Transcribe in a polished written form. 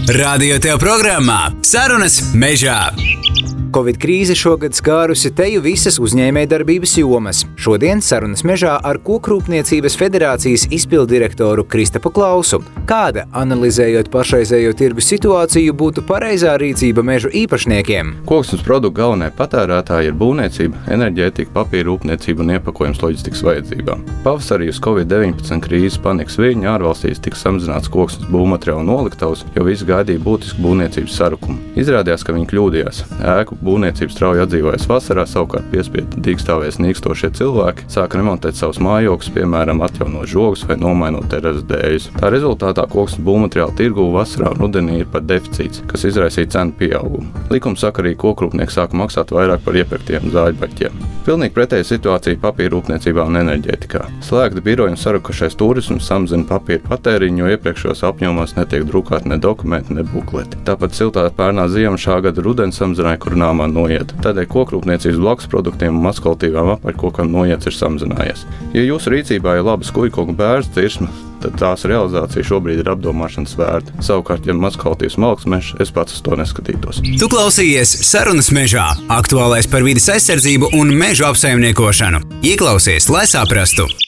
Radio tev programmā Sarunas mežā. Covid krīze šogad skārusi teju visas uzņēmējdarbības jomas. Šodien Sarunas mežā ar Kokrūpniecības federācijas izpilddirektoru Kristapu Klausu. Kāda, analizējot pašreizējo tirgus situāciju, būtu pareizā rīcība mežu īpašniekiem? Koksnes produktu galvenie patērētāji ir būvniecība, enerģētika, papīra rūpniecība un iepakojums loģistikas vajadzībām. Pavasarī uz Covid-19 krīzes panikas viļņu ārzemēs tika samazināts koksnes būvmateriālu noliktavas, jo visi gaidīja būtisku būvniecības sarukumu. Izrādījās, ka viņi kļūdījās. Ēku būvniecība strauji atdzīvojas vasarā, savukārt piespiedu dīkstāvēs nīkstošie cilvēki sāka remontēt savus mājokļus, piemēram, atjaunot žogus vai nomainot terases dēļus. Tā rezultātā koksnes būvmateriālu tirgū vasarā un rudenī ir pat deficīts, kas izraisīja cenu pieaugumu. Likumsakarīgi kokrūpnieki sāka maksāt vairāk par iepirktiem zāļbaļķiem. Pilnīgi pretēja situācija papīra rūpniecībā un enerģētikā. Slēgta biroja un sarukušais turisms samazina papīra patēriņu, jo iepriekšējos apjomos netiek drukāti ne dokumenti, ne bukleti. Tāpat siltā pērnā ziema šā gada rudens samazināja kurināmā noieta. Tādēļ kokrūpniecības blakus produktiem un mazkvalitīvām apaļkokam noiets ir samazinājies. Ja jūsu rīcībā ir laba skujkoku bērns cirsma, tad tās realizācija šobrīd ir apdomāšanas vērta. Savukārt, ja mazkvalitīvs malks mežs, es pats uz to neskatītos. Tu klausies Sarunas mežā. Aktuālais par vides aizsardzību un mežu apsaimniekošanu. Ieklausies, lai saprastu.